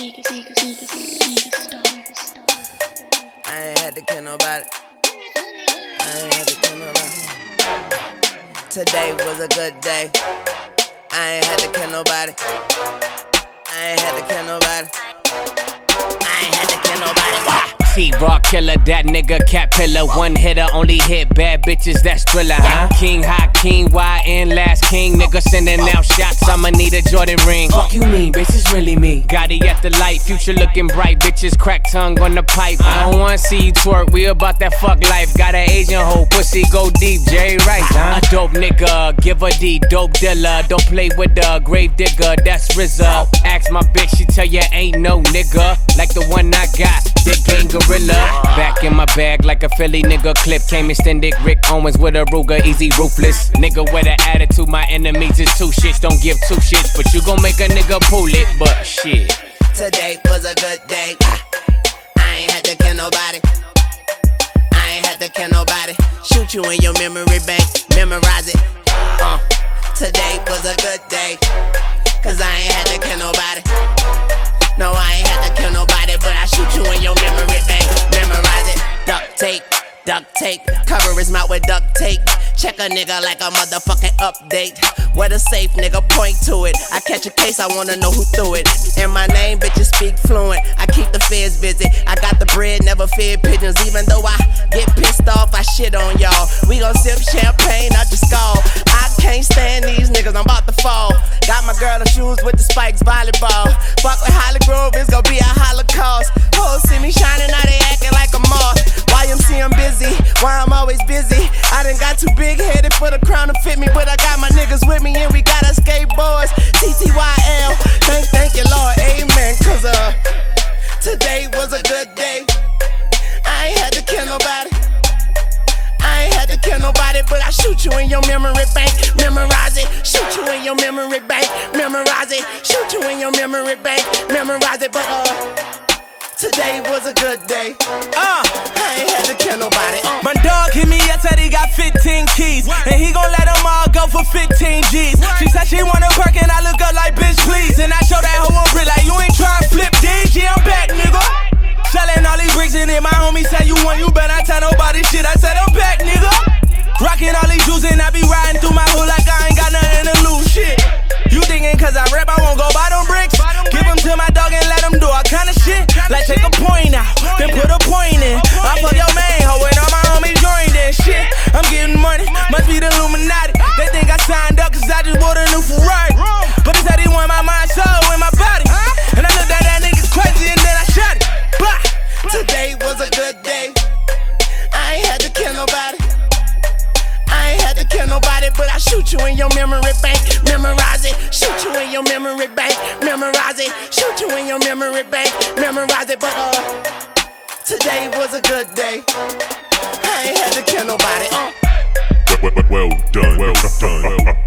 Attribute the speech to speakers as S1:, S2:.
S1: I ain't had to kill nobody. I ain't had to kill nobody. Today was a good day. I ain't had to kill nobody. I ain't had to kill nobody. I ain't had to kill nobody.
S2: T-Rock killer, that nigga cat pillar. One hitter, only hit bad bitches, that's Thriller, huh? King, hot king, YN, last king. Nigga sending out shots, I'ma need a Jordan ring. Fuck you mean, bitch, it's really me. Gotti at the light, future looking bright. Bitches crack tongue on the pipe. I don't wanna see you twerk, we about that fuck life. Got an Asian hoe, pussy go deep, Jerry Rice, huh? A dope nigga, give a D, dope dealer. Don't play with the grave digger, that's RZA. Ask my bitch, she tell ya ain't no nigga like the one I got, Dick Gang Gorilla. Back in my bag like a Philly nigga clip. Came extended Rick Owens with a Ruger, easy ruthless. Nigga with an attitude, my enemies is two shits. Don't give two shits, but you gon' make a nigga pull it, but shit.
S1: Today was a good day. I ain't had to kill nobody. I ain't had to kill nobody. Shoot you in your memory bank, memorize it. Today was a good day, cause I ain't had to kill nobody. No, I ain't had to kill nobody, but I shoot you in your memory bank, memorize it. Duct tape, cover his mouth with duct tape. Check a nigga like a motherfucking update. Where the safe nigga, point to it. I catch a case, I wanna know who threw it. And my name, bitches speak fluent. I keep the feds busy. I got the bread, never feared pigeons. Even though I get pissed off, I shit on y'all. We gon' sip champagne out your skull. I can't stand these niggas, I'm about to fall. Got my girl in shoes with the spikes, volleyball. Fuck with Holly Grove, it's gon' be a holocaust. Hoes see me shining, now they acting like a moth. YMC, I'm busy, why I'm always busy. I done got too big headed for the crown to fit me, but I got my niggas with me and we got our skateboards. TTYL, thank you Lord, amen. Cause today was a good day. I ain't had to kill nobody. I ain't had to kill nobody, but I shoot you in your memory bank, memorize it. Shoot you in your memory bank, memorize it. Shoot you in your memory bank, memorize it. But today was a good day. I ain't had to kill nobody.
S3: My dog hit me up, said he got 15 keys, and he gon' let them all go for 15 G's. She said she want a perk, and I look up like bitch please. And I show that hoe on brick like you ain't tryna flip D's. Yeah, I'm back, nigga. Selling all these bricks, and then my homie said you want, you better tell nobody shit. I said I'm back, nigga. Rockin' all these jewels, and I be riding through my hood like I ain't got nothing to lose. Shit. You thinking cause I rap, I won't go buy them bricks? Give them to my dog and let him do all kind of shit. Like take a point out, then put a point in. I fuck your main hoe and all my homies joined in. Shit, I'm getting money, must be the Illuminati. They think I signed up cause I just bought a new Ferrari. But he said he want my mind, soul, and my body. And I looked at that nigga crazy and then I shot it. Blah.
S1: Today was a good day. I ain't had to kill nobody. I ain't had to kill nobody, but I shoot you in your memory bank, memorize it. Shoot you in your memory bank, memorize it. Shoot you in your memory bank, memorize it. But today was a good day. I ain't had to kill nobody.
S4: Well done, well done.